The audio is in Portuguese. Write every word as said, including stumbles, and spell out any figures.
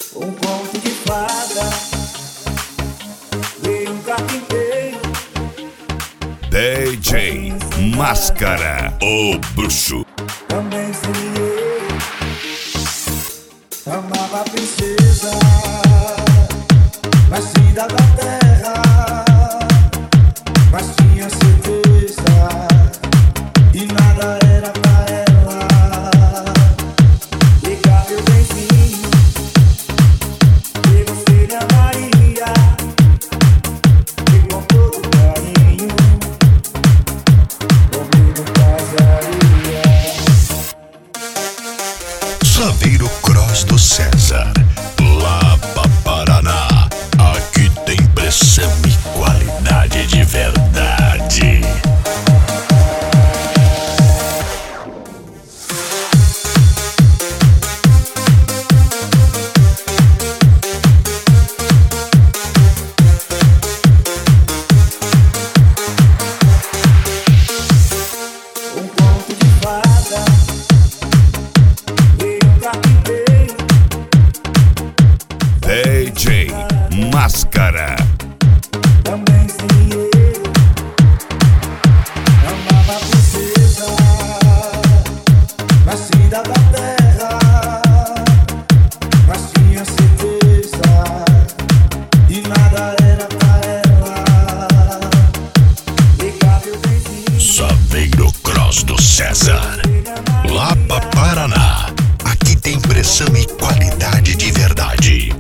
Um conto de fada, veio um carpinteiro. D J Máscara, o bruxo. Também seria eu. Amava a princesa, nascida da terra, mas tinha certeza e nada era pra ela. Liga meu benzinho, que você me amaria, e com todo carinho comigo casaria. Saveiro Cross do César, Lapa, Paraná. Aqui tem pressão e qualidade de verdade. Um conto de fada, veio um carpinteiro. D J Máscara. Também seria eu. Amava a princesa, nascida da terra, mas tinha certeza e nada era pra ela. Liga meu benzinho, Saveiro Cross do César, Lapa, Paraná. Aqui tem pressão e qualidade de verdade.